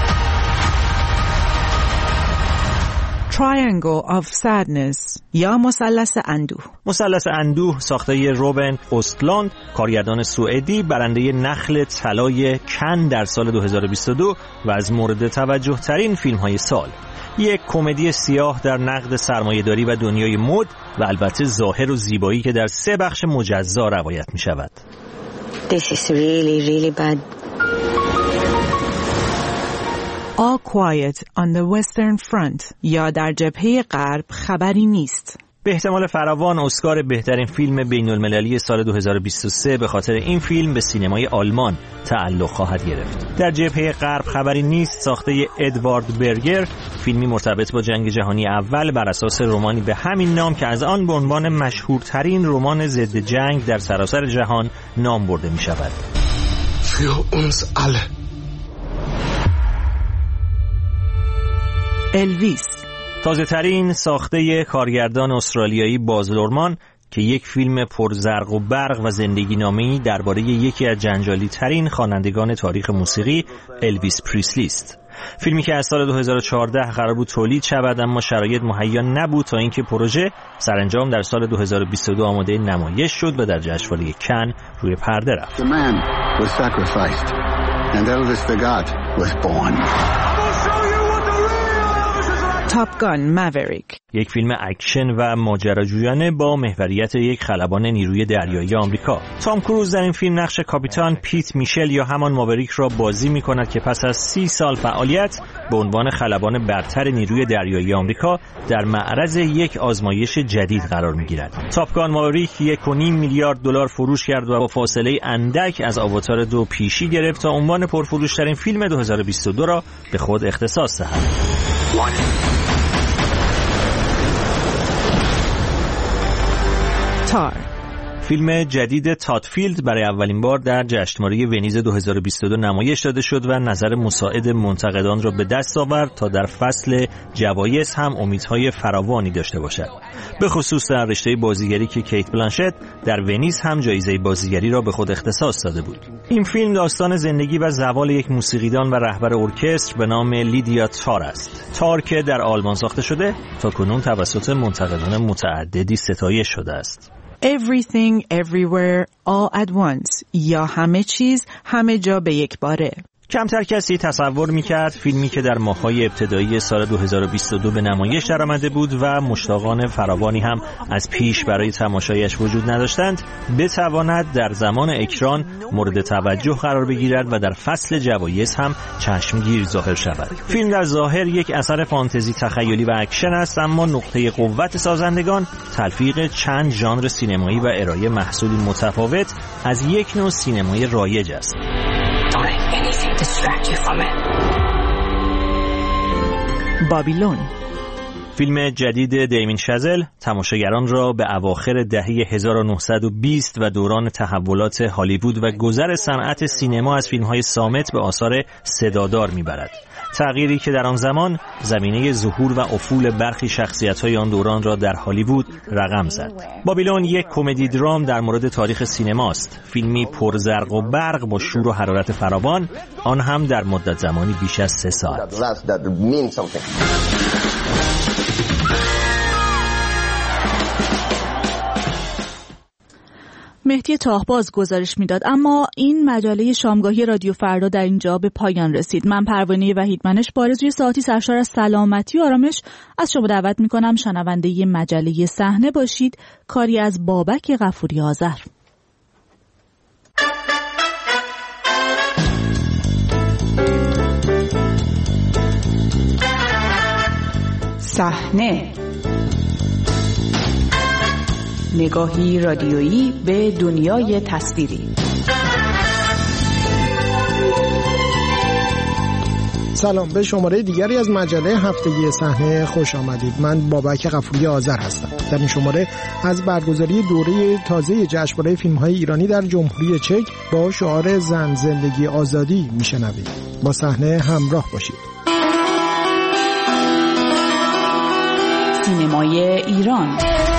Triangle of Sadness یا مثلث اندوه. مثلث اندوه ساخته روبن اوستلاند، کارگردان سوئدی، برنده نخل طلای کن در سال 2022 و از مورد توجه ترین فیلم های سال. یک کمدی سیاه در نقد سرمایه‌داری و دنیای مد و البته ظاهر و زیبایی که در 3 بخش مجزا روایت می شود. This is really bad. All Quiet on the Western Front یا در جبهه غرب خبری نیست. به احتمال فراوان اسکار بهترین فیلم بین‌المللی سال 2023 به خاطر این فیلم به سینمای آلمان تعلق خواهد گرفت. در جبهه غرب خبری نیست ساخته ادوارد برگر، فیلمی مرتبط با جنگ جهانی اول بر اساس رمانی به همین نام که از آن به عنوان مشهورترین رمان ضد جنگ در سراسر جهان نام برده می شود. Für uns alle. الویس، تازه ترین ساخته کارگردان استرالیایی باز لورمان که یک فیلم پرزرق و برق و زندگی نامه‌ای درباره یکی از جنجالی ترین خوانندگان تاریخ موسیقی الویس پریسلی است. فیلمی که از سال 2014 قرار بود تولید شود اما شرایط مهیا نبود تا اینکه پروژه سرانجام در سال 2022 آماده نمایش شد و در جشنواره کن روی پرده رفت. The man was sacrificed and Elvis the God was born. تاپ گان ماوریک، یک فیلم اکشن و ماجراجویانه با محوریت یک خلبان نیروی دریایی آمریکا. تام کروز در این فیلم نقش کاپیتان پیت میشل یا همان ماوریک را بازی می‌کند که پس از 30 سال فعالیت به عنوان خلبان برتر نیروی دریایی آمریکا در معرض یک آزمایش جدید قرار می‌گیرد. تاپ گان ماوریک 1.5 میلیارد دلار فروش کرد و با فاصله اندک از آواتار 2 پیشی گرفت تا عنوان پرفروش‌ترین فیلم 2022 را به خود اختصاص دهد. تار، فیلم جدید تادفیلد برای اولین بار در جشنواره ونیز 2022 نمایش داده شد و نظر مساعد منتقدان را به دست آورد تا در فصل جوایز هم امیدهای فراوانی داشته باشد، به خصوص در رشته بازیگری که کیت بلانشت در ونیز هم جایزه بازیگری را به خود اختصاص داده بود. این فیلم داستان زندگی و زوال یک موسیقیدان و رهبر ارکستر به نام لیدیا تار است. تار که در آلمان ساخته شده تا کنون توسط منتقدان متعددی ستایش شده است. Everything Everywhere All at Once یا همه چیز همه جا به یک باره. کمتر کسی تصور میکرد فیلمی که در ماه‌های ابتدایی سال 2022 به نمایش درآمده بود و مشتاقان فراوانی هم از پیش برای تماشایش وجود نداشتند بتواند در زمان اکران مورد توجه قرار بگیرد و در فصل جوایز هم چشمگیر ظاهر شود. فیلم در ظاهر یک اثر فانتزی تخیلی و اکشن است، اما نقطه قوت سازندگان تلفیق چند ژانر سینمایی و ارائه محصولی متفاوت از یک نوع سینمای رایج است. بابیلون، فیلم جدید دیمین شازل تماشاگران را به اواخر دهه 1920 و دوران تحولات هالیوود و گذر صنعت سینما از فیلم‌های صامت به آثار صدادار می‌برد. تغییری که در آن زمان زمینه ظهور و افول برخی شخصیت‌های آن دوران را در هالیوود رقم زد. بابیلون یک کمدی درام در مورد تاریخ سینماست. فیلمی پرزرق و برق با شور و حرارت فراوان، آن هم در مدت زمانی بیش از 3 ساعت. مهدی تاهباز گزارش میداد. اما این مجله شامگاهی رادیو فردا در اینجا به پایان رسید. من پروانه وحیدمنش با آرزوی ساعتی سرشار از سلامتی و آرامش از شما دعوت میکنم شنونده مجله صحنه باشید. کاری از بابک غفوری آذر. صحنه، نگاهی رادیویی به دنیای تصویری. سلام، به شماره دیگری از مجله هفتگی صحنه خوش آمدید. من بابک غفوری آذر هستم. در این شماره از برگزاری دوره تازه جشنواره فیلم‌های ایرانی در جمهوری چک با شعار زن زندگی آزادی میشنوید. با صحنه همراه باشید. سینمای ایران.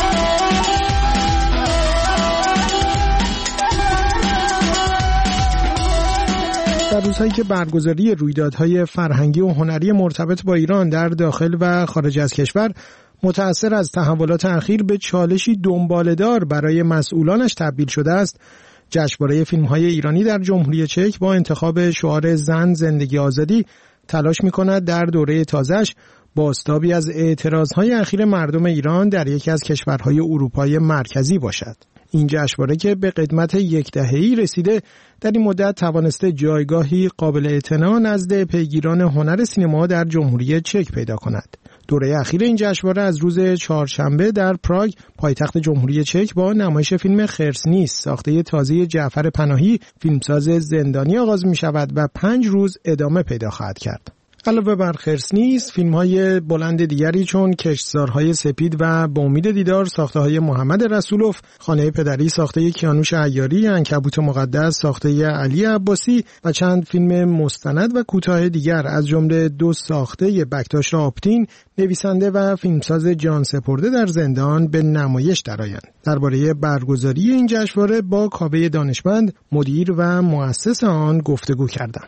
در روزهایی که برگزاری رویدادهای فرهنگی و هنری مرتبط با ایران در داخل و خارج از کشور متأثر از تحولات اخیر به چالشی دنباله‌دار برای مسئولانش تبدیل شده است، جشنواره فیلم‌های ایرانی در جمهوری چک با انتخاب شعار زن زندگی آزادی تلاش می‌کند در دوره تازه‌اش بازتابی از اعتراضهای اخیر مردم ایران در یکی از کشورهای اروپای مرکزی باشد. این جشنواره که به قدمت 10 دهه‌ای رسیده، در این مدت توانسته جایگاهی قابل اعتنا نزد پیگیران هنر سینما در جمهوری چک پیدا کند. دوره اخیر این جشنواره از روز چهارشنبه در پراگ، پایتخت جمهوری چک، با نمایش فیلم خرس نیست ساخته تازه جعفر پناهی، فیلمساز زندانی آغاز می شود و 5 روز ادامه پیدا خواهد کرد. علاوه بر خرس نیست، فیلم‌های بلند دیگری چون کشتزارهای سپید و با امید دیدار ساخته‌های محمد رسولوف، خانه پدری ساخته کیانوش عیاری، عنکبوت مقدس ساخته علی عباسی و چند فیلم مستند و کوتاه دیگر از جمله 2 ساخته بکتاش آپتین، نویسنده و فیلمساز جان سپرده در زندان به نمایش درآیند. درباره برگزاری این جشنواره با کاوه دانشمند، مدیر و مؤسس آن گفتگو کردم.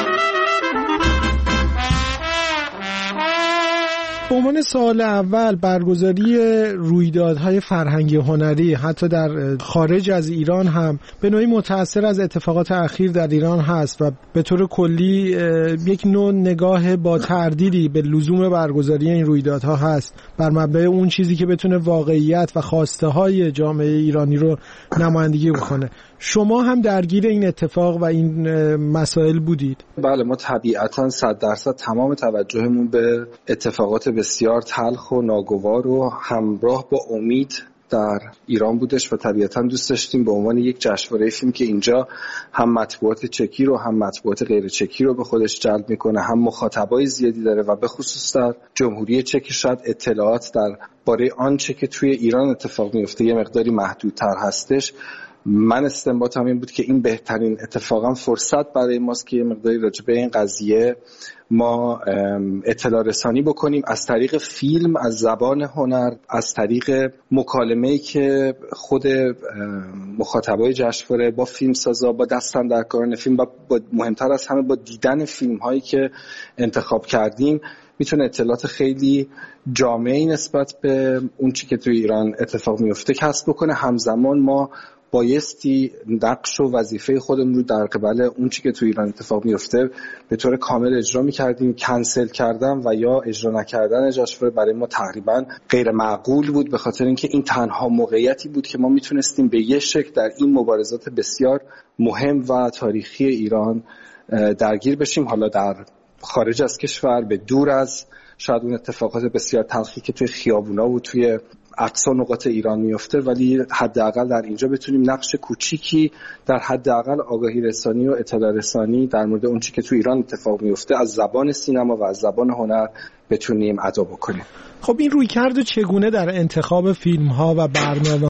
به عنوان سال اول برگزاری رویدادهای فرهنگی هنری حتی در خارج از ایران هم به نوعی متأثر از اتفاقات اخیر در ایران هست و به طور کلی یک نوع نگاه با تردیدی به لزوم برگزاری این رویدادها هست، بر مبنای اون چیزی که بتونه واقعیت و خواسته های جامعه ایرانی رو نمایندگی بکنه. شما هم درگیر این اتفاق و این مسائل بودید؟ بله، ما طبیعتاً 100% تمام توجهمون به اتفاقات بسیار تلخ و ناگوار و همراه با امید در ایران بودش و طبیعتاً دوست داشتیم به عنوان یک جشنواره فیلم که اینجا هم مطبوعات چکی رو هم مطبوعات غیر چکی رو به خودش جلب میکنه، هم مخاطبای زیادی داره و به خصوص در جمهوری چک شاید اطلاعات در باره آنچه که توی ایران اتفاق میفته یه مقداری محدودتر هستش. من استنباطم این بود که این بهترین اتفاقا فرصت برای ماست که یه مقداری راجع به این قضیه ما اطلاع رسانی بکنیم از طریق فیلم، از زبان هنر، از طریق مکالمه‌ای که خود مخاطبای جشنواره با فیلمسازا، با دستاندرکاران فیلم و مهمتر از همه با دیدن فیلم‌هایی که انتخاب کردیم میتونه اطلاعات خیلی جامعی نسبت به اون چی که توی ایران اتفاق میفته کسب بکنه. همزمان ما بایستی نقش و وظیفه خودمون رو در قبال اون چی که توی ایران اتفاق میفته به طور کامل اجرا میکردیم. کنسل کردن و یا اجرا نکردن جشنواره برای ما تقریبا غیر معقول بود، به خاطر اینکه این تنها موقعیتی بود که ما میتونستیم به یه شکل در این مبارزات بسیار مهم و تاریخی ایران درگیر بشیم، حالا در خارج از کشور، به دور از شاید اون اتفاقات بسیار تلخی که توی خیابونا و توی اقصا نقاط ایران میفته، ولی حداقل در اینجا بتونیم نقش کوچیکی در حداقل آگاهی رسانی و اطلاع رسانی در مورد اون چیزی که تو ایران اتفاق میفته از زبان سینما و از زبان هنر بتونیم ادا بکنیم. خب این رویکرد چگونه در انتخاب فیلم‌ها و برنامه